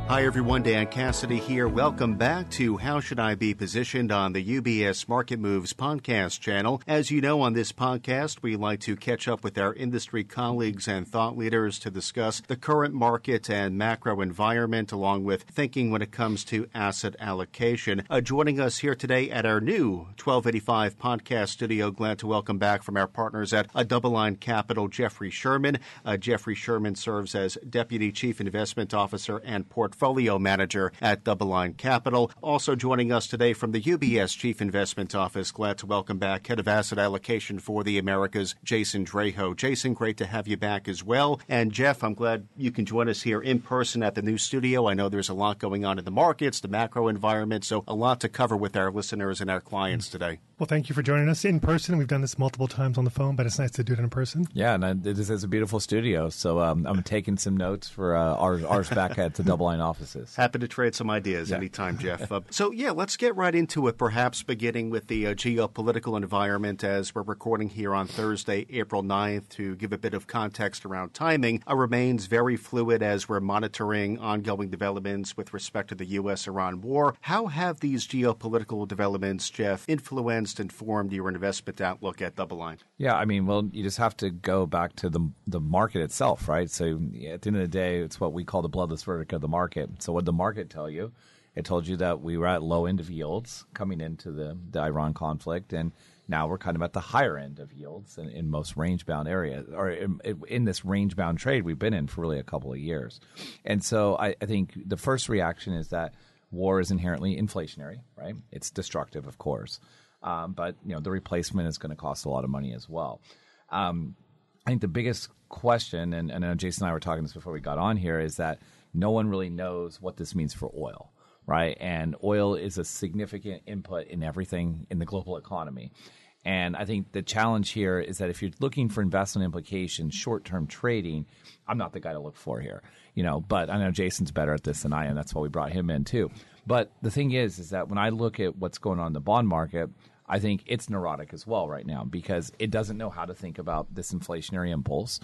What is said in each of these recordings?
Hi everyone, Dan Cassidy here. Welcome back to How Should I Be Positioned on the UBS Market Moves podcast channel. As you know, on this podcast, we like to catch up with our industry colleagues and thought leaders to discuss the current market and macro environment, along with thinking when it comes to asset allocation. Joining us here today at our new 1285 podcast studio, glad to welcome back from our partners at DoubleLine Capital, Jeffrey Sherman. Jeffrey Sherman serves as Deputy Chief Investment Officer and Portfolio Manager at DoubleLine Capital. Also joining us today from the UBS Chief Investment Office, glad to welcome back Head of Asset Allocation for the Americas, Jason Draho. Jason, great to have you back as well. And Jeff, I'm glad you can join us here in person at the new studio. I know there's a lot going on in the markets, the macro environment, so a lot to cover with our listeners and our clients today. Well, thank you for joining us in person. We've done this multiple times on the phone, but it's nice to do it in person. Yeah, and this is a beautiful studio, so I'm taking some notes for ours back at the DoubleLine offices. Happy to trade some ideas anytime, Jeff. Let's get right into it, perhaps beginning with the geopolitical environment as we're recording here on Thursday, April 9th. To give a bit of context around timing, remains very fluid as we're monitoring ongoing developments with respect to the U.S.-Iran war. How have these geopolitical developments, Jeff, informed your investment outlook at DoubleLine? Yeah, you just have to go back to the market itself, right? So at the end of the day, it's what we call the bloodless verdict of the market. So what did the market tell you? It told you that we were at low end of yields coming into the Iran conflict, and now we're kind of at the higher end of yields in most range-bound areas, or in this range-bound trade we've been in for really a couple of years. And so I think the first reaction is that war is inherently inflationary, right? It's destructive, of course. But the replacement is going to cost a lot of money as well. I think the biggest question, and I know Jason and I were talking this before we got on here, is that no one really knows what this means for oil, right? And oil is a significant input in everything in the global economy. And I think the challenge here is that if you're looking for investment implications, short-term trading, I'm not the guy to look for here, but I know Jason's better at this than I am. That's why we brought him in too. But the thing is that when I look at what's going on in the bond market, I think it's neurotic as well right now because it doesn't know how to think about this inflationary impulse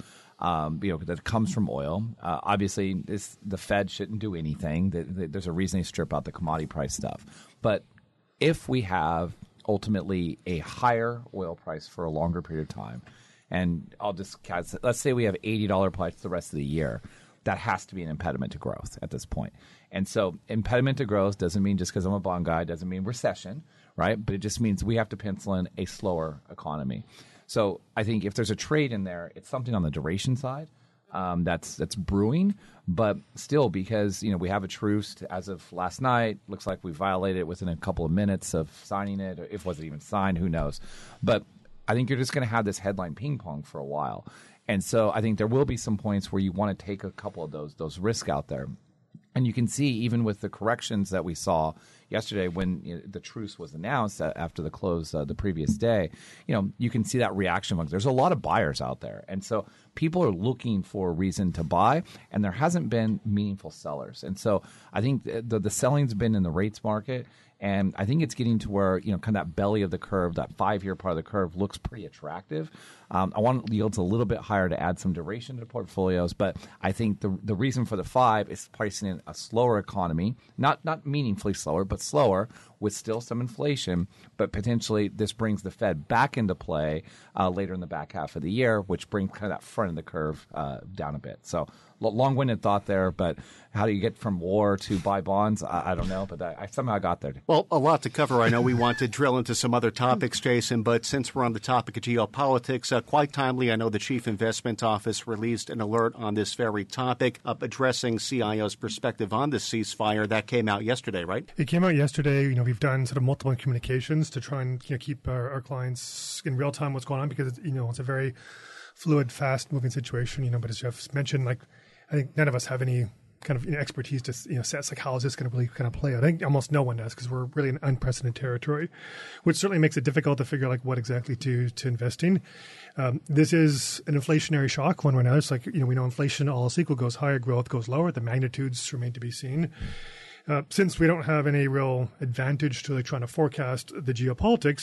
that comes from oil. Obviously, the Fed shouldn't do anything. There's a reason they strip out the commodity price stuff. But if we have ultimately a higher oil price for a longer period of time, and let's say we have $80 price the rest of the year, that has to be an impediment to growth at this point. And so impediment to growth doesn't mean just because I'm a bond guy, doesn't mean recession, right? But it just means we have to pencil in a slower economy. So I think if there's a trade in there, it's something on the duration side that's brewing. But still, because we have a truce as of last night, looks like we violated it within a couple of minutes of signing it. Or if it wasn't even signed, who knows? But I think you're just going to have this headline ping pong for a while. And so I think there will be some points where you want to take a couple of those risks out there. And you can see even with the corrections that we saw yesterday when the truce was announced after the close the previous day, you can see that reaction. There's a lot of buyers out there. And so people are looking for a reason to buy, and there hasn't been meaningful sellers. And so I think the selling's been in the rates market. And I think it's getting to where, kind of that belly of the curve, that 5-year part of the curve looks pretty attractive. I want yields a little bit higher to add some duration to portfolios. But I think the reason for the 5 is pricing in a slower economy, not meaningfully slower, but slower with still some inflation. But potentially this brings the Fed back into play later in the back half of the year, which brings kind of that front of the curve down a bit. So long-winded thought there, but how do you get from war to buy bonds? I don't know, but I somehow got there. Well, a lot to cover. I know we want to drill into some other topics, Jason, but since we're on the topic of geopolitics, quite timely, I know the Chief Investment Office released an alert on this very topic, addressing CIO's perspective on the ceasefire. That came out yesterday, right? It came out yesterday. We've done sort of multiple communications to try and keep our clients in real time what's going on because it's a very fluid, fast-moving situation. But as Jeff mentioned, I think none of us have any kind of expertise to assess how is this going to really kind of play out. I think almost no one does because we're really in unprecedented territory, which certainly makes it difficult to figure what exactly to invest in. This is an inflationary shock one way or another. It's we know inflation all else equal goes higher, growth goes lower. The magnitudes remain to be seen. Since we don't have any real advantage to trying to forecast the geopolitics,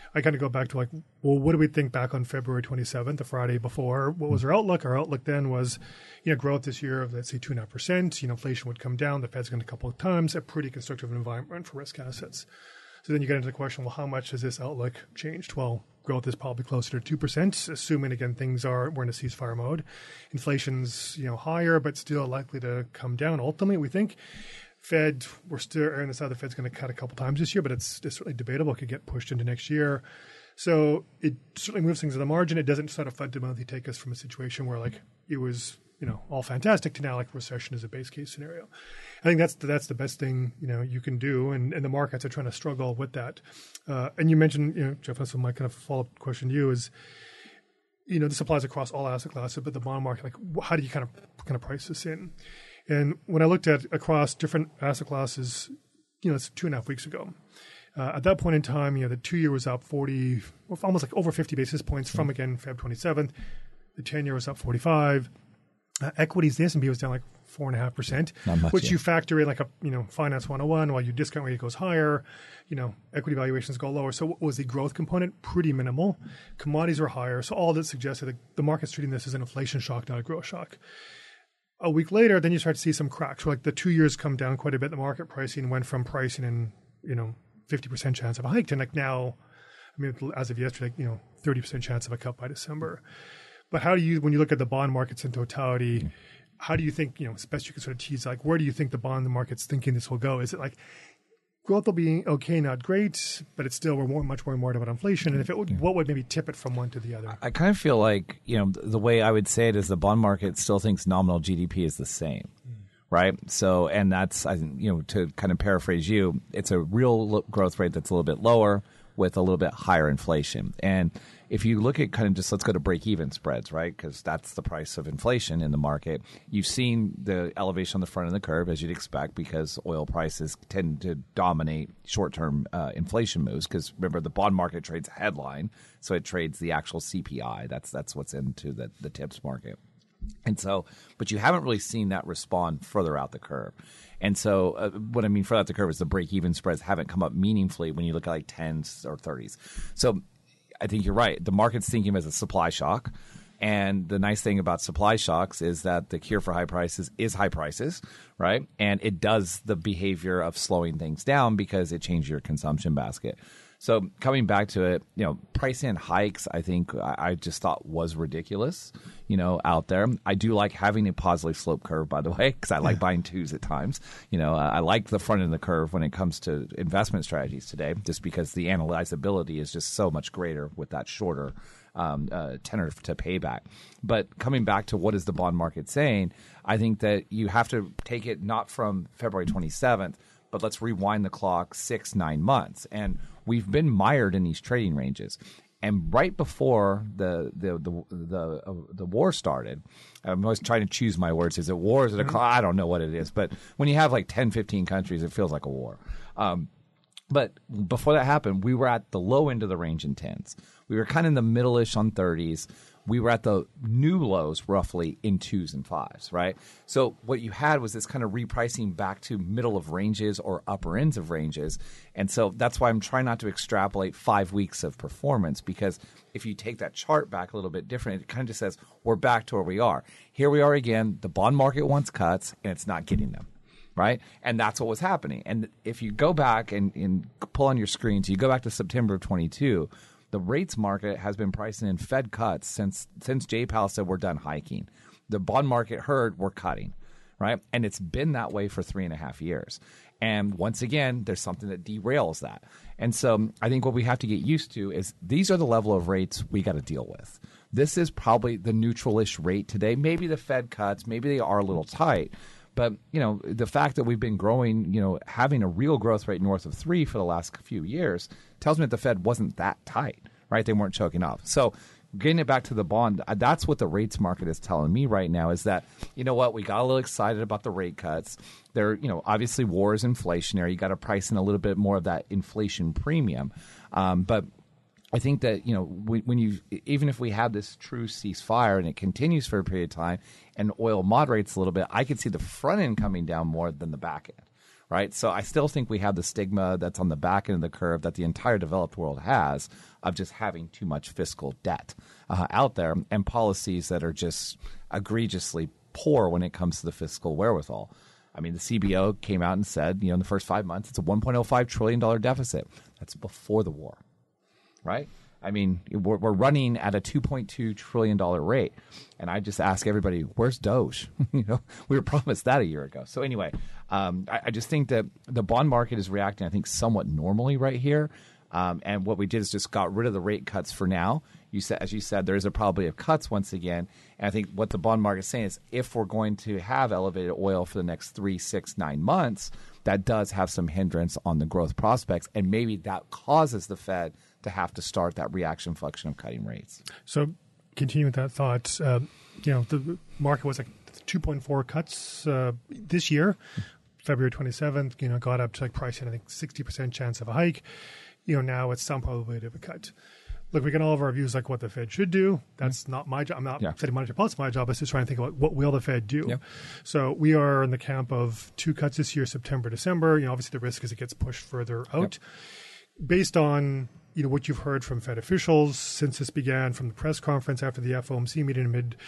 I kind of go back to like, well, what do we think back on February 27th, the Friday before? What was our outlook? Our outlook then was, growth this year of, let's say, 2.5%. Inflation would come down. The Fed's going to a couple of times, a pretty constructive environment for risk assets. So then you get into the question, well, how much has this outlook changed? Well, growth is probably closer to 2%, assuming, again, we're in a ceasefire mode. Inflation's, higher, but still likely to come down. Ultimately, we think Fed, we're still erring on the side the Fed's going to cut a couple times this year, but it's certainly debatable. It could get pushed into next year. So it certainly moves things to the margin. It doesn't sort of fundamentally take us from a situation where like it was, all fantastic to now like recession is a base case scenario. I think that's the best thing, you can do. And the markets are trying to struggle with that. And you mentioned, Jeff, that's my kind of follow-up question to you is, this applies across all asset classes, but the bond market, like how do you kind of price this in? And when I looked at across different asset classes, it's 2.5 weeks ago. At that point in time, the 2-year was up almost like over 50 basis points from, again, Feb 27th. The 10-year was up 45. Equities, the S&P was down like 4.5%, which you factor in like a, finance 101, while your discount rate goes higher, equity valuations go lower. So what was the growth component? Pretty minimal. Commodities were higher. So all that suggested that the market's treating this as an inflation shock, not a growth shock. A week later, then you start to see some cracks. So like the 2 years come down quite a bit. The market pricing went from pricing in, 50% chance of a hike to like now, as of yesterday, 30% chance of a cut by December. But how do you, when you look at the bond markets in totality, how do you think, as best you can sort of tease, like where do you think the bond market's thinking this will go? Is it like growth will be okay, not great, but it's still, we're much more worried about inflation? And if it would, what would maybe tip it from one to the other? I kind of feel like, the way I would say it is the bond market still thinks nominal GDP is the same. Right. So, and that's, to kind of paraphrase you, it's a real growth rate that's a little bit lower with a little bit higher inflation. And if you look at kind of just, let's go to break even spreads, right? Because that's the price of inflation in the market. You've seen the elevation on the front of the curve, as you'd expect, because oil prices tend to dominate short-term inflation moves. Because remember, the bond market trades a headline, so it trades the actual CPI. That's what's into the TIPS market. And so, but you haven't really seen that respond further out the curve. And so what I mean further out the curve is the break-even spreads haven't come up meaningfully when you look at like 10s or 30s. So I think you're right. The market's thinking as a supply shock. And the nice thing about supply shocks is that the cure for high prices is high prices, right? And it does the behavior of slowing things down because it changes your consumption basket. So coming back to it, price in hikes, I think I just thought was ridiculous, out there. I do like having a positive slope curve, by the way, because I like buying twos at times. I like the front end of the curve when it comes to investment strategies today, just because the analyzability is just so much greater with that shorter tenor to payback. But coming back to what is the bond market saying, I think that you have to take it not from February 27th, but let's rewind the clock 6-9 months. And we've been mired in these trading ranges. And right before the war started, I'm always trying to choose my words. Is it war? Is it a I don't know what it is. But when you have like 10, 15 countries, it feels like a war. But before that happened, we were at the low end of the range in 10s. We were kind of in the middle-ish on 30s. We were at the new lows roughly in 2s and 5s, right? So what you had was this kind of repricing back to middle of ranges or upper ends of ranges. And so that's why I'm trying not to extrapolate 5 weeks of performance, because if you take that chart back a little bit different, it kind of just says we're back to where we are. Here we are again. The bond market wants cuts, and it's not getting them. Right? And that's what was happening. And if you go back and pull on your screens, you go back to September of 22, the rates market has been pricing in Fed cuts since Jay Powell said we're done hiking. The bond market heard we're cutting, right? And it's been that way for 3.5 years. And once again, there's something that derails that. And so I think what we have to get used to is these are the level of rates we got to deal with. This is probably the neutral-ish rate today. Maybe the Fed cuts, maybe they are a little tight. But, the fact that we've been growing, having a real growth rate north of 3 for the last few years tells me that the Fed wasn't that tight, right? They weren't choking off. So getting it back to the bond, that's what the rates market is telling me right now is that, we got a little excited about the rate cuts. They're, obviously war is inflationary. You got to price in a little bit more of that inflation premium. But I think that, when you, even if we have this true ceasefire and it continues for a period of time and oil moderates a little bit, I could see the front end coming down more than the back end, right? So I still think we have the stigma that's on the back end of the curve that the entire developed world has of just having too much fiscal debt out there and policies that are just egregiously poor when it comes to the fiscal wherewithal. I mean, the CBO came out and said, in the first 5 months, it's a $1.05 trillion deficit. That's before the war, right? I mean, we're running at a $2.2 trillion rate. And I just ask everybody, where's Doge? We were promised that a year ago. So anyway, I just think that the bond market is reacting, I think, somewhat normally right here. And what we did is just got rid of the rate cuts for now. As you said, there is a probability of cuts once again. And I think what the bond market is saying is if we're going to have elevated oil for the next 3, 6, 9 months, that does have some hindrance on the growth prospects. And maybe that causes the Fed to have to start that reaction function of cutting rates. So continuing with that thought, the market was like 2.4 cuts this year. February 27th, got up to pricing, I think, 60% chance of a hike. Now it's some probability of a cut. Look, we can all have our views like what the Fed should do. That's not my job. I'm not setting monetary policy. My job is just trying to think about what will the Fed do. Yep. So we are in the camp of 2 cuts this year, September, December. Obviously the risk is it gets pushed further out. Yep. Based on what you've heard from Fed officials since this began, from the press conference after the FOMC meeting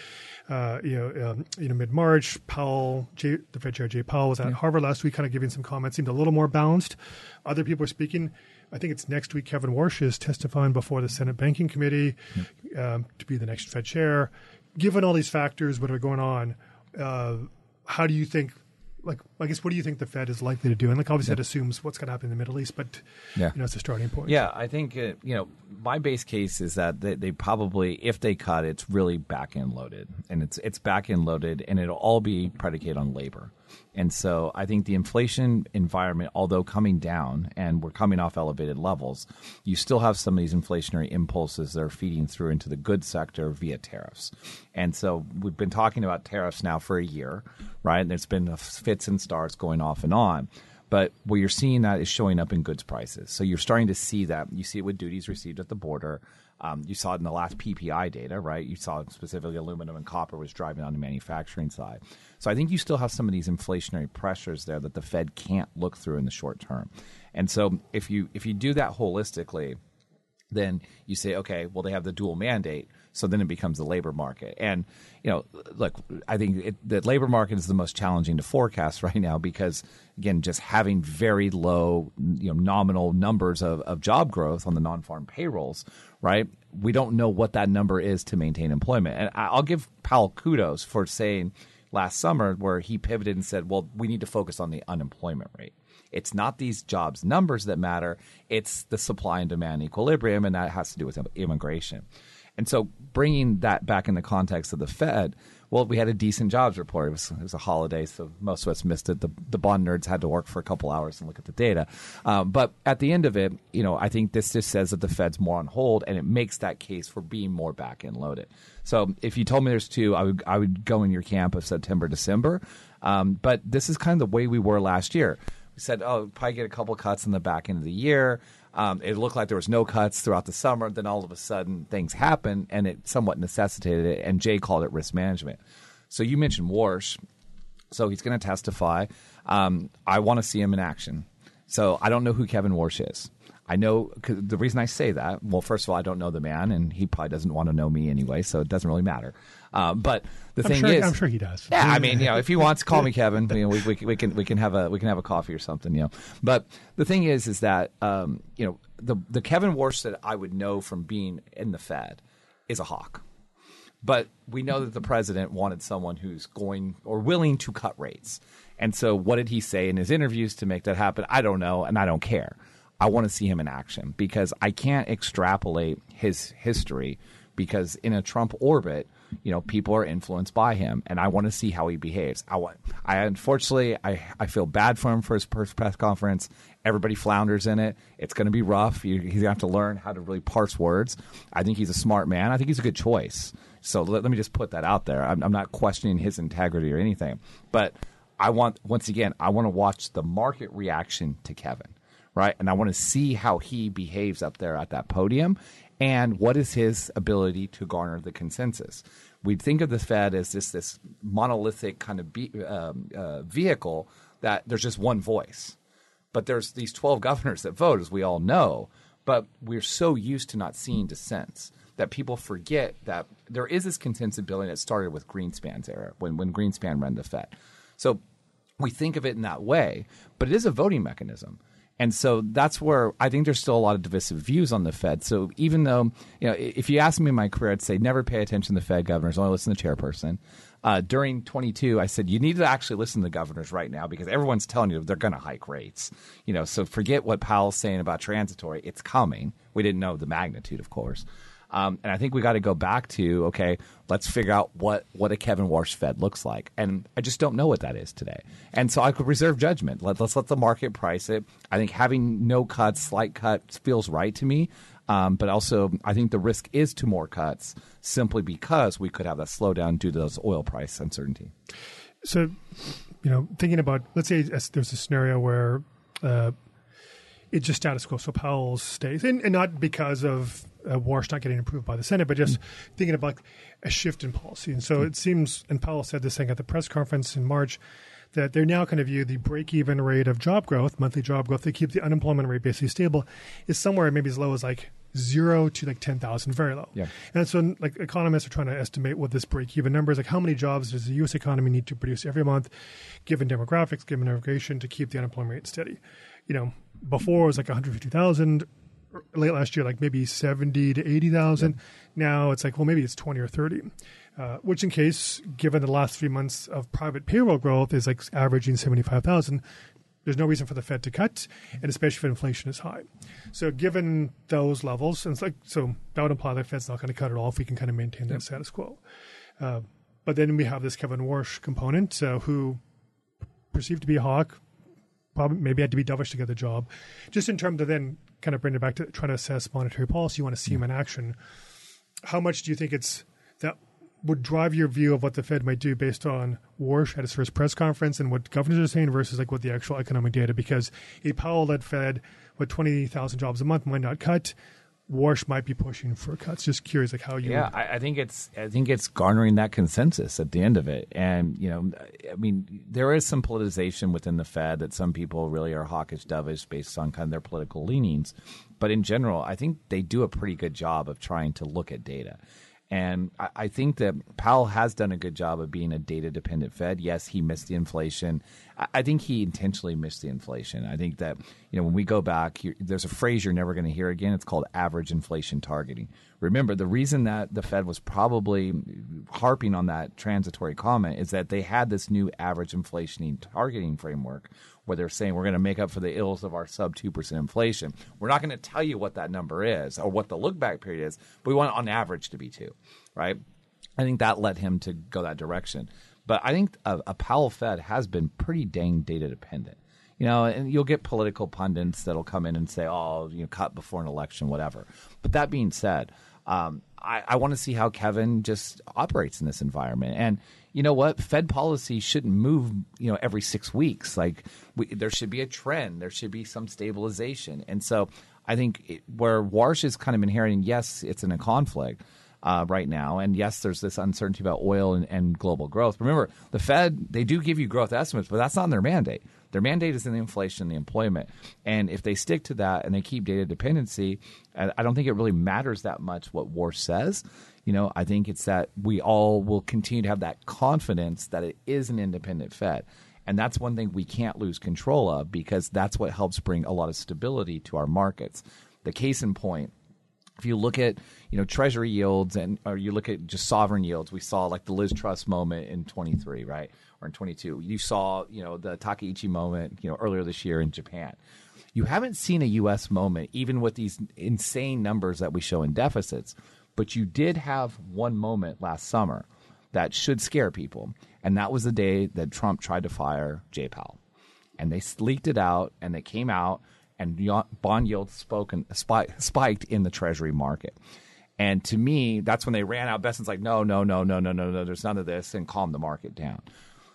in mid-March, the Fed Chair Jay Powell was at Harvard last week, kind of giving some comments, seemed a little more balanced. Other people are speaking. I think it's next week. Kevin Warsh is testifying before the Senate Banking Committee to be the next Fed chair. Given all these factors, what are going on, how do you think? What do you think the Fed is likely to do? And obviously that assumes what's going to happen in the Middle East, but it's a starting point. Yeah, I think my base case is that they probably, if they cut, it's really back end loaded, and it's back end loaded, and it'll all be predicated on labor. And so I think the inflation environment, although coming down and we're coming off elevated levels, you still have some of these inflationary impulses that are feeding through into the goods sector via tariffs. And so we've been talking about tariffs now for a year, right? And there's been fits and starts going off and on. But where you're seeing that is showing up in goods prices. So you're starting to see that. You see it with duties received at the border. You saw it in the last PPI data, right? You saw specifically aluminum and copper was driving on the manufacturing side. So I think you still have some of these inflationary pressures there that the Fed can't look through in the short term. And so if you do that holistically, then you say, okay, well, they have the dual mandate, so then it becomes the labor market. And, look, I think the labor market is the most challenging to forecast right now because, again, just having very low, nominal numbers of job growth on the non-farm payrolls, right? We don't know what that number is to maintain employment. And I'll give Powell kudos for saying last summer where he pivoted and said, well, we need to focus on the unemployment rate. It's not these jobs numbers that matter. It's the supply and demand equilibrium, and that has to do with immigration. And so bringing that back in the context of the Fed, well, we had a decent jobs report. It was a holiday, so most of us missed it. The bond nerds had to work for a couple hours and look at the data. But at the end of it, I think this just says that the Fed's more on hold, and it makes that case for being more back-end loaded. So if you told me there's 2, I would go in your camp of September, December. But this is kind of the way we were last year. We said, probably get a couple cuts in the back end of the year. It looked like there was no cuts throughout the summer. Then all of a sudden things happened, and it somewhat necessitated it. And Jay called it risk management. So you mentioned Warsh. So he's going to testify. I want to see him in action. So I don't know who Kevin Warsh is. I know – the reason I say that, well, first of all, I don't know the man, and he probably doesn't want to know me anyway, so it doesn't really matter. But the thing is – I'm sure he does. Yeah, I mean, if he wants, call me Kevin. We can have a coffee or something. But the thing is that the Kevin Warsh that I would know from being in the Fed is a hawk. But we know that the president wanted someone who's going or willing to cut rates. And so what did he say in his interviews to make that happen? I don't know, and I don't care. I want to see him in action because I can't extrapolate his history because in a Trump orbit, people are influenced by him, and I want to see how he behaves. Unfortunately, I feel bad for him for his first press conference. Everybody flounders in it. It's going to be rough. He's going to have to learn how to really parse words. I think he's a smart man. I think he's a good choice. So let me just put that out there. I'm not questioning his integrity or anything, but I want to watch the market reaction to Kevin. Right. And I want to see how he behaves up there at that podium and what is his ability to garner the consensus. We think of the Fed as this monolithic kind of vehicle that there's just one voice. But there's these 12 governors that vote, as we all know. But we're so used to not seeing dissents that people forget that there is this consensus building that started with Greenspan's era, when Greenspan ran the Fed. So we think of it in that way, but it is a voting mechanism. And so that's where I think there's still a lot of divisive views on the Fed. So even though, if you asked me in my career, I'd say never pay attention to the Fed governors, only listen to the chairperson. During 22, I said, you need to actually listen to the governors right now because everyone's telling you they're going to hike rates. So forget what Powell's saying about transitory. It's coming. We didn't know the magnitude, of course. And I think we got to go back to, okay, let's figure out what a Kevin Warsh Fed looks like. And I just don't know what that is today. And so I could reserve judgment. Let's let the market price it. I think having no cuts, slight cuts feels right to me. But also I think the risk is to more cuts simply because we could have that slowdown due to those oil price uncertainty. So, thinking about, let's say there's a scenario where it's just status quo. So Powell stays, and not because of Warsh not getting approved by the Senate, but just thinking about a shift in policy. And so it seems, and Powell said this thing at the press conference in March, that they're now going to view the break-even rate of job growth, monthly job growth, to keep the unemployment rate basically stable, is somewhere maybe as low as like 0 to like 10,000, very low. Yeah. And so like economists are trying to estimate what this break-even number is, like how many jobs does the U.S. economy need to produce every month, given demographics, given immigration, to keep the unemployment rate steady. Before it was like 150,000. Late last year, like maybe 70 to 80,000. Yeah. Now it's like, well, maybe it's 20 or 30. Which in case, given the last 3 months of private payroll growth is like averaging 75,000, there's no reason for the Fed to cut, and especially if inflation is high. So given those levels, and so that would imply the Fed's not going to cut at all if we can kind of maintain that status quo. But then we have this Kevin Warsh component who perceived to be a hawk, probably maybe had to be dovish to get the job. Just in terms of then kind of bring it back to trying to assess monetary policy, you want to see him in action. How much do you think that would drive your view of what the Fed might do based on Warsh at his first press conference and what governors are saying versus like what the actual economic data? Because a Powell-led Fed with 20,000 jobs a month might not cut. Warsh might be pushing for cuts. Just curious, like how you. Yeah, I think it's garnering that consensus at the end of it, and there is some politicization within the Fed that some people really are hawkish, dovish based on kind of their political leanings, but in general, I think they do a pretty good job of trying to look at data. And I think that Powell has done a good job of being a data-dependent Fed. Yes, he missed the inflation. I think he intentionally missed the inflation. I think that when we go back, there's a phrase you're never going to hear again. It's called average inflation targeting. Remember, the reason that the Fed was probably harping on that transitory comment is that they had this new average inflation targeting framework where they're saying we're going to make up for the ills of our sub 2% inflation. We're not going to tell you what that number is or what the look-back period is, but we want it on average to be 2, right? I think that led him to go that direction. But I think a Powell Fed has been pretty dang data-dependent. And you'll get political pundits that'll come in and say, cut before an election, whatever. But that being said, I want to see how Kevin just operates in this environment. And you know what? Fed policy shouldn't move, every 6 weeks. Like there should be a trend. There should be some stabilization. And so I think where Warsh is kind of inheriting, yes, it's in a conflict right now. And yes, there's this uncertainty about oil and global growth. Remember, the Fed, they do give you growth estimates, but that's not their mandate. Their mandate is in the inflation and the employment. And if they stick to that and they keep data dependency, I don't think it really matters that much what Warsh says. I think it's that we all will continue to have that confidence that it is an independent Fed. And that's one thing we can't lose control of because that's what helps bring a lot of stability to our markets. The case in point, if you look at Treasury yields or you look at just sovereign yields, we saw like the Liz Truss moment in 23, right, or in 22. You saw the Takaichi moment earlier this year in Japan. You haven't seen a U.S. moment even with these insane numbers that we show in deficits, but you did have one moment last summer that should scare people, and that was the day that Trump tried to fire Jay Powell, and they leaked it out, and they came out. And bond yields spiked in the Treasury market. And to me, that's when they ran out. Besson's like, no, there's none of this, and calm the market down.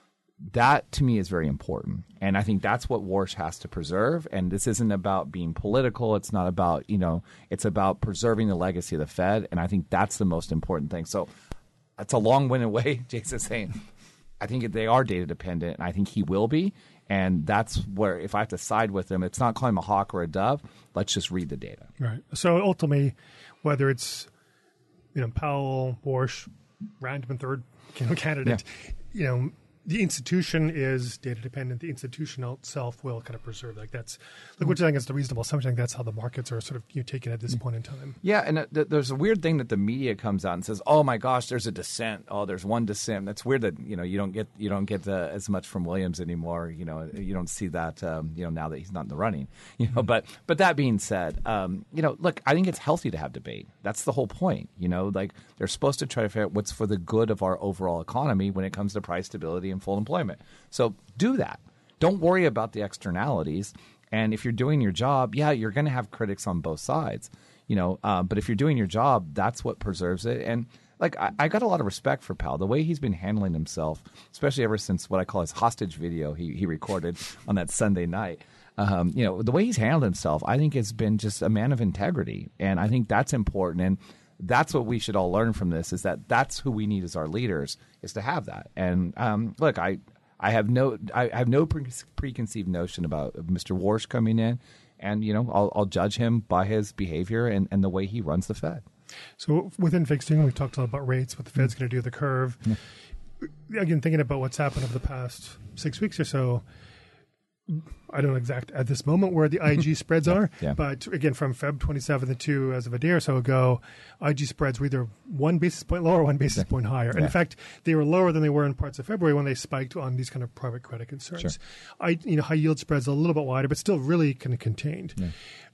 That, to me, is very important. And I think that's what Warsh has to preserve. And this isn't about being political. It's not about, it's about preserving the legacy of the Fed. And I think that's the most important thing. So that's a long-winded way, Jason, saying I think they are data dependent, and I think he will be. And that's where, if I have to side with him, it's not calling him a hawk or a dove. Let's just read the data. Right. So ultimately, whether it's Powell, Warsh, random third candidate, the institution is data dependent. The institution itself will kind of preserve. Which I think is the reasonable assumption. I think that's how the markets are sort of taken at this point in time. Yeah, and there's a weird thing that the media comes out and says, "Oh my gosh, there's a dissent. Oh, there's one dissent." That's weird that you don't get as much from Williams anymore. You don't see that now that he's not in the running. But that being said, look, I think it's healthy to have debate. That's the whole point. They're supposed to try to figure out what's for the good of our overall economy when it comes to price stability and full employment. So do that. Don't worry about the externalities. And if you're doing your job, you're going to have critics on both sides. But if you're doing your job, that's what preserves it. And I got a lot of respect for Powell, the way he's been handling himself, especially ever since what I call his hostage video he recorded on that Sunday night. The way he's handled himself, I think has been just a man of integrity. And I think that's important. And that's what we should all learn from this, is that's who we need as our leaders, is to have that. And look, I have no preconceived notion about Mr. Warsh coming in, and I'll judge him by his behavior and the way he runs the Fed. So within fixed income, we've talked a lot about rates, what the Fed's going to do, the curve. Again, thinking about what's happened over the past 6 weeks or so, I don't know exact at this moment where the IG spreads are, but again, from Feb 27th to as of a day or so ago, IG spreads were either 1 basis point lower or 1 basis point higher. And in fact, they were lower than they were in parts of February when they spiked on these kind of private credit concerns. Sure. High yield spreads a little bit wider, but still really kind of contained. Yeah.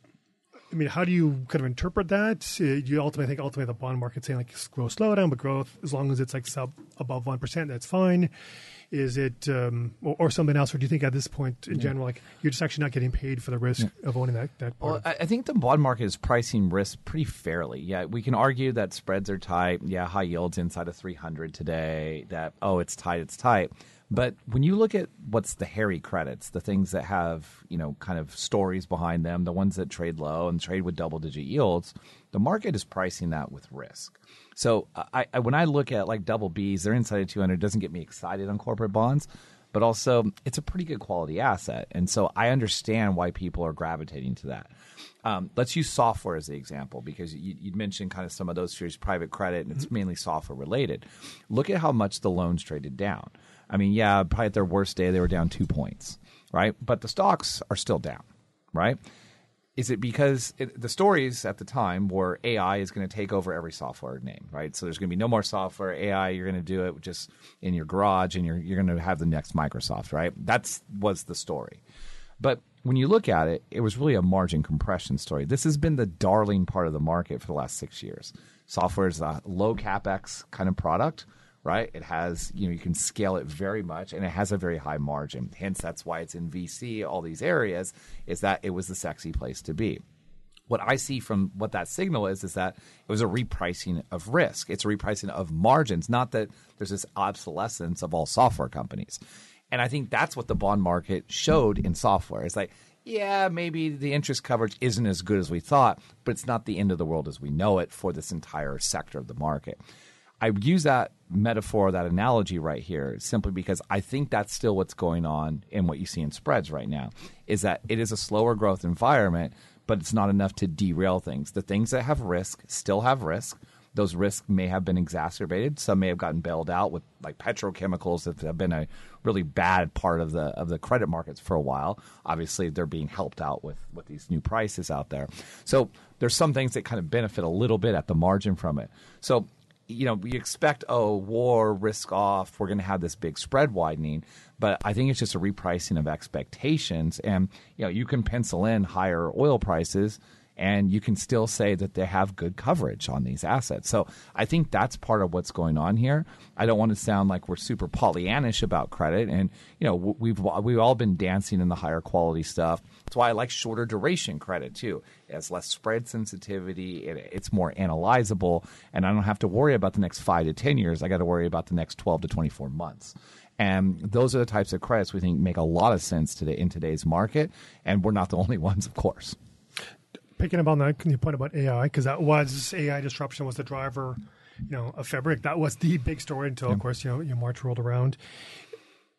I mean, how do you kind of interpret that? You ultimately think the bond market's saying growth slowdown, but growth, as long as it's above 1%, that's fine. Is it or something else? Or do you think at this point in general, you're just actually not getting paid for the risk of owning that part? Well, I think the bond market is pricing risk pretty fairly. Yeah, we can argue that spreads are tight. Yeah, high yields inside of 300 today. That, it's tight. But when you look at what's the hairy credits, the things that have, kind of stories behind them, the ones that trade low and trade with double-digit yields, the market is pricing that with risk. So when I look at double Bs, they're inside of 200, it doesn't get me excited on corporate bonds, but also it's a pretty good quality asset. And so I understand why people are gravitating to that. Let's use software as the example, because you mentioned kind of some of those features, private credit, and it's mainly software related. Look at how much the loans traded down. I mean, probably at their worst day, they were down 2 points, right? But the stocks are still down, right? Is it because the stories at the time were AI is going to take over every software name, right? So there's going to be no more software. AI, you're going to do it just in your garage, and you're going to have the next Microsoft, right? That was the story. But when you look at it, it was really a margin compression story. This has been the darling part of the market for the last 6 years. Software is a low CapEx kind of product, right? It has, you can scale it very much, and it has a very high margin. Hence, that's why it's in VC, all these areas, is that it was the sexy place to be. What I see from what that signal is that it was a repricing of risk. It's a repricing of margins, not that there's this obsolescence of all software companies. And I think that's what the bond market showed in software. It's maybe the interest coverage isn't as good as we thought, but it's not the end of the world as we know it for this entire sector of the market. I use that metaphor, that analogy right here, simply because I think that's still what's going on in what you see in spreads right now, is that it is a slower growth environment, but it's not enough to derail things. The things that have risk still have risk. Those risks may have been exacerbated. Some may have gotten bailed out with petrochemicals that have been a really bad part of the credit markets for a while. Obviously, they're being helped out with these new prices out there. So there's some things that kind of benefit a little bit at the margin from it. So we expect, war, risk off, we're going to have this big spread widening. But I think it's just a repricing of expectations. And, you can pencil in higher oil prices, and you can still say that they have good coverage on these assets. So I think that's part of what's going on here. I don't want to sound like we're super Pollyannish about credit. And, we've all been dancing in the higher quality stuff. That's why I like shorter duration credit, too. It has less spread sensitivity. It's more analyzable. And I don't have to worry about the next 5 to 10 years. I got to worry about the next 12 to 24 months. And those are the types of credits we think make a lot of sense today in today's market. And we're not the only ones, of course. Picking up on that, can you point about AI? Because that was AI disruption was the driver, of February. That was the big story until, of course, March rolled around.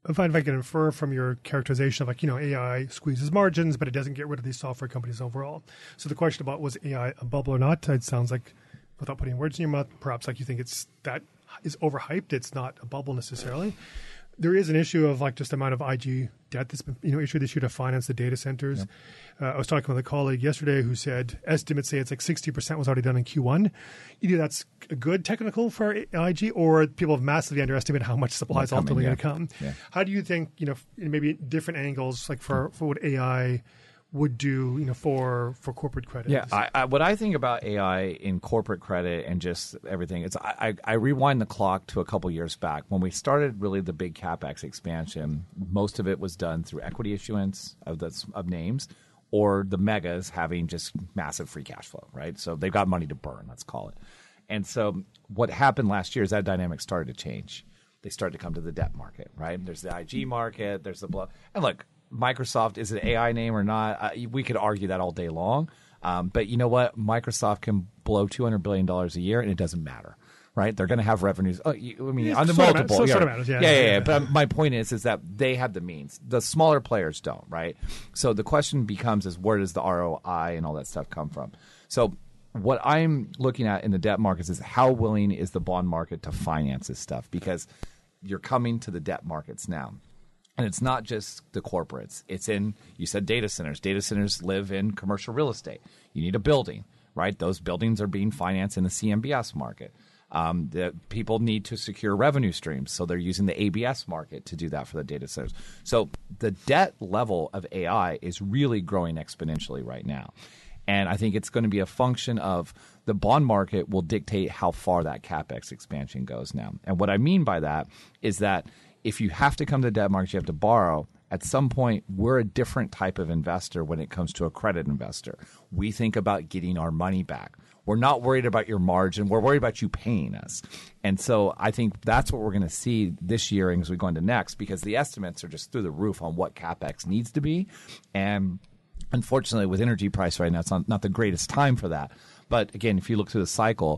if I can infer from your characterization of AI squeezes margins, but it doesn't get rid of these software companies overall. So the question about was AI a bubble or not, it sounds like, without putting words in your mouth, perhaps like you think that is overhyped. It's not a bubble necessarily. There is an issue of just the amount of IG debt that's been issued this year to finance the data centers. Yep. I was talking with a colleague yesterday who said estimates say it's 60% was already done in Q1. Either that's a good technical for IG, or people have massively underestimated how much supply is ultimately going to come. Yeah. How do you think maybe different angles for what AI would do, for corporate credit? Yeah, what I think about AI in corporate credit and just everything is I rewind the clock to a couple years back when we started really the big CapEx expansion. Most of it was done through equity issuance of names, or the megas having just massive free cash flow, right? So they've got money to burn, let's call it. And so what happened last year is that dynamic started to change. They started to come to the debt market, right? There's the IG market, there's the and look. Microsoft is an AI name or not? We could argue that all day long. But you know what? Microsoft can blow $200 billion a year, and it doesn't matter, right? They're going to have revenues. On the multiple. Sort of matters, yeah. But my point is that they have the means. The smaller players don't, right? So the question becomes is where does the ROI and all that stuff come from? So what I'm looking at in the debt markets is how willing is the bond market to finance this stuff? Because you're coming to the debt markets now. And it's not just the corporates. It's you said data centers. Data centers live in commercial real estate. You need a building, right? Those buildings are being financed in the CMBS market. The people need to secure revenue streams, so they're using the ABS market to do that for the data centers. So the debt level of AI is really growing exponentially right now. And I think it's going to be a function of the bond market will dictate how far that CapEx expansion goes now. And what I mean by that is that if you have to come to the debt market, you have to borrow. At some point, we're a different type of investor when it comes to a credit investor. We think about getting our money back. We're not worried about your margin. We're worried about you paying us. And so I think that's what we're going to see this year and as we go into next, because the estimates are just through the roof on what CapEx needs to be. And unfortunately, with energy price right now, it's not the greatest time for that. But again, if you look through the cycle,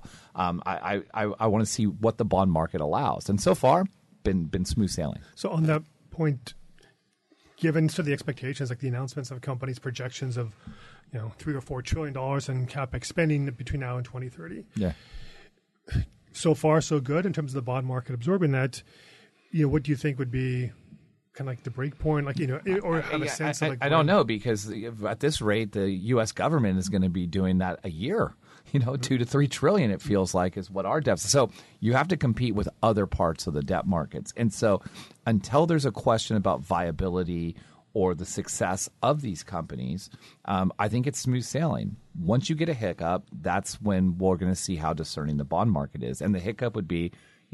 I want to see what the bond market allows. And so far, been smooth sailing. So on that point, given sort of the expectations, like the announcements of companies' projections of $3 or $4 trillion in CapEx spending between now and 2030. Yeah. So far, so good in terms of the bond market absorbing that. What do you think would be kind of like the break point, or have a sense of I don't know, because at this rate, the U.S. government is going to be doing that a year. 2 to 3 trillion, it feels like, is what our deficit. So you have to compete with other parts of the debt markets. And so until there's a question about viability or the success of these companies, I think it's smooth sailing. Once you get a hiccup, that's when we're going to see how discerning the bond market is. And the hiccup would be,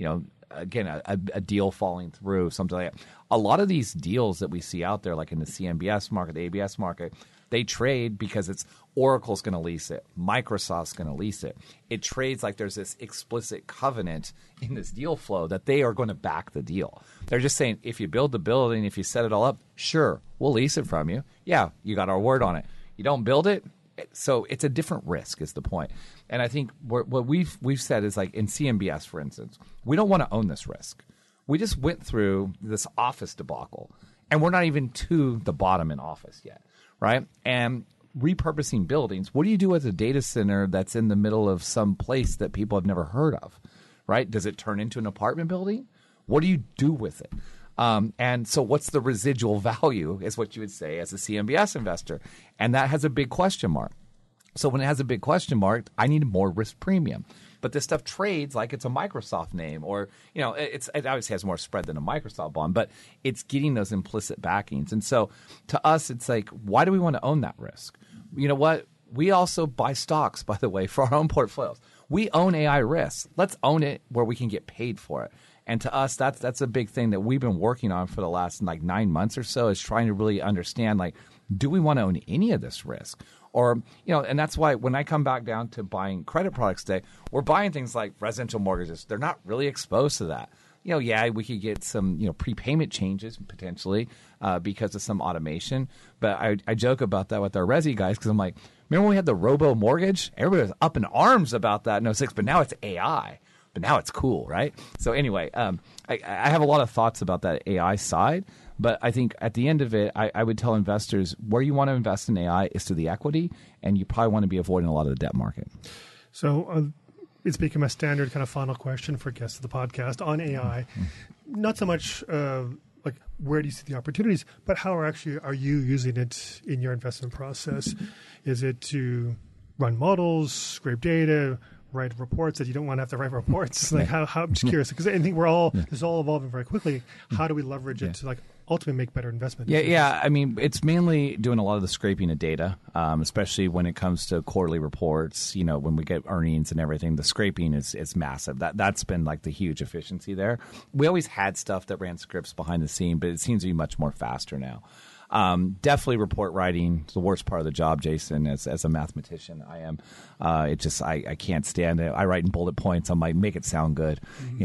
again, a deal falling through, something like that. A lot of these deals that we see out there, like in the CMBS market, the ABS market, they trade because it's Oracle's going to lease it. Microsoft's going to lease it. It trades like there's this explicit covenant in this deal flow that they are going to back the deal. They're just saying, if you build the building, if you set it all up, sure, we'll lease it from you. Yeah, you got our word on it. You don't build it, so it's a different risk is the point. And I think what we've said is, like in CMBS, for instance, we don't want to own this risk. We just went through this office debacle, and we're not even to the bottom in office yet, right? And repurposing buildings, what do you do with a data center that's in the middle of some place that people have never heard of, right? Does it turn into an apartment building? What do you do with it? And so what's the residual value is what you would say as a CMBS investor. And that has a big question mark. So when it has a big question mark, I need more risk premium. But this stuff trades like it's a Microsoft name, or it obviously has more spread than a Microsoft bond, but it's getting those implicit backings. And so to us, it's like, why do we want to own that risk? You know what? We also buy stocks, by the way, for our own portfolios. We own AI risks. Let's own it where we can get paid for it. And to us, that's a big thing that we've been working on for the last 9 months or so, is trying to really understand, do we want to own any of this risk? Or, and that's why when I come back down to buying credit products today, we're buying things like residential mortgages. They're not really exposed to that. Yeah, we could get some, prepayment changes potentially because of some automation. But I joke about that with our resi guys, because I'm like, remember when we had the robo mortgage? Everybody was up in arms about that in 2006, but now it's AI. but now it's cool, right? So anyway, I have a lot of thoughts about that AI side, but I think at the end of it, I would tell investors where you want to invest in AI is to the equity, and you probably want to be avoiding a lot of the debt market. So it's become a standard kind of final question for guests of the podcast on AI. Not so much like where do you see the opportunities, but how are you using it in your investment process? Is it to run models, scrape data, write reports that you don't want to have to write reports? Like how I'm just curious, because I think this is all evolving very quickly. How do we leverage it to like ultimately make better investment decisions? Yeah. I mean, it's mainly doing a lot of the scraping of data, especially when it comes to quarterly reports. You know, when we get earnings and everything, the scraping is massive. That's been like the huge efficiency there. We always had stuff that ran scripts behind the scene, but it seems to be much more faster now. Definitely report writing is the worst part of the job, Jason. As a mathematician, I am. I can't stand it. I write in bullet points. I'm like, make it sound good,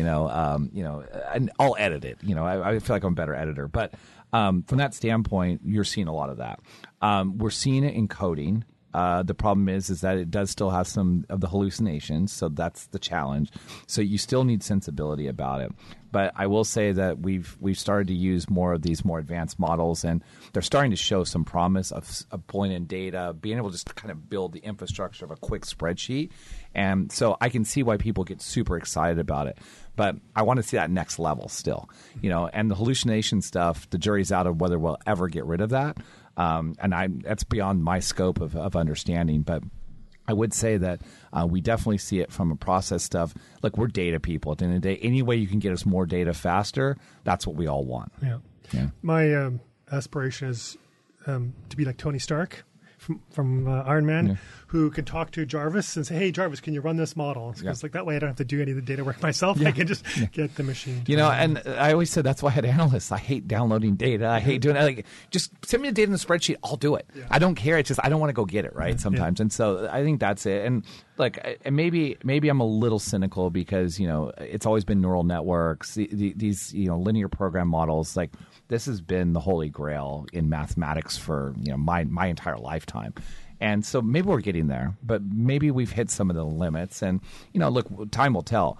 and I'll edit it. I feel like I'm a better editor. But from that standpoint, you're seeing a lot of that. We're seeing it in coding. The problem is that it does still have some of the hallucinations, so that's the challenge. So you still need sensibility about it. But I will say that we've started to use more of these more advanced models, and they're starting to show some promise of pulling in data, being able to just kind of build the infrastructure of a quick spreadsheet. And so I can see why people get super excited about it. But I want to see that next level still, and the hallucination stuff, the jury's out of whether we'll ever get rid of that. And that's beyond my scope of understanding. But I would say that we definitely see it from a process stuff. Look, we're data people. At the end of the day, any way you can get us more data faster, that's what we all want. Yeah. My aspiration is to be like Tony Stark from Iron Man, who can talk to Jarvis and say, "Hey, Jarvis, can you run this model?" It's like that way I don't have to do any of the data work myself. I can just get the machine. And I always said that's why I had analysts. I hate downloading data. I hate doing it. Like, just send me the data in the spreadsheet. I'll do it. Yeah. I don't care. It's just I don't want to go get it sometimes. And so I think that's it. And like, and maybe I'm a little cynical because it's always been neural networks. These linear program models like. This has been the holy grail in mathematics for my entire lifetime. And so maybe we're getting there, but maybe we've hit some of the limits. And, look, time will tell.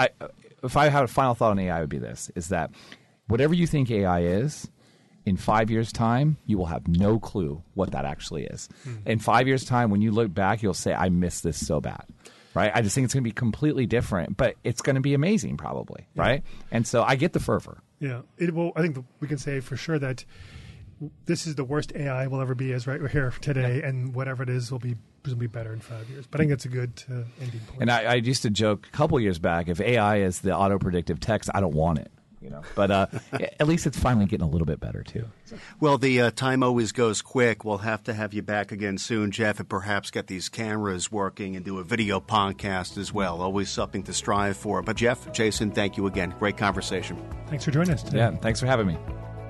If I had a final thought on AI, it would be this, is that whatever you think AI is, in 5 years' time, you will have no clue what that actually is. In 5 years' time, when you look back, you'll say, I missed this so bad. Right? I just think it's going to be completely different, but it's going to be amazing probably, right? And so I get the fervor. Yeah. I think we can say for sure that this is the worst AI will ever be as right here today, and whatever it is will be presumably better in 5 years. But I think it's a good ending point. And I used to joke a couple years back, if AI is the auto-predictive text, I don't want it. But at least it's finally getting a little bit better too. Well, the time always goes quick. We'll have to have you back again soon, Jeff, and perhaps get these cameras working and do a video podcast as well. Always something to strive for. But Jeff, Jason, thank you again. Great conversation. Thanks for joining us today. Yeah, thanks for having me.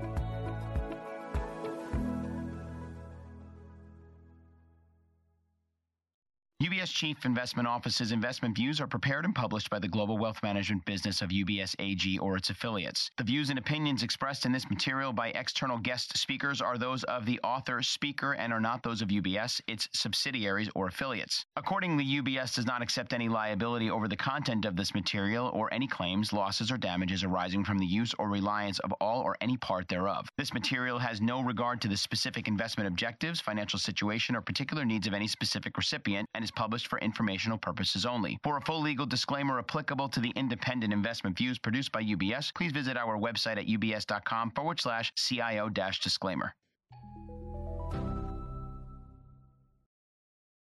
UBS Chief Investment Office's investment views are prepared and published by the global wealth management business of UBS AG or its affiliates. The views and opinions expressed in this material by external guest speakers are those of the author, speaker, and are not those of UBS, its subsidiaries, or affiliates. Accordingly, UBS does not accept any liability over the content of this material or any claims, losses, or damages arising from the use or reliance of all or any part thereof. This material has no regard to the specific investment objectives, financial situation, or particular needs of any specific recipient and is published for informational purposes only. For a full legal disclaimer applicable to the independent investment views produced by UBS, please visit our website at ubs.com/CIO-disclaimer.